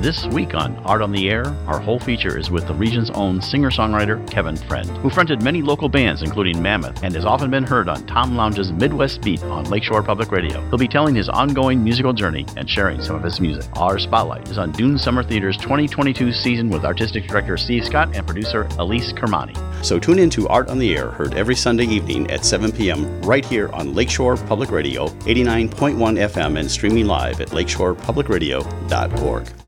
This week on Art on the Air, our whole feature is with the region's own singer-songwriter Kevin Friend, who fronted many local bands including Mammoth and has often been heard on Tom Lounge's Midwest Beat on Lakeshore Public Radio. He'll be telling his ongoing musical journey and sharing some of his music. Our spotlight is on Dune Summer Theater's 2022 season with artistic director Steve Scott and producer Elise Kermani. So tune in to Art on the Air, heard every Sunday evening at 7 p.m. right here on Lakeshore Public Radio, 89.1 FM, and streaming live at lakeshorepublicradio.org.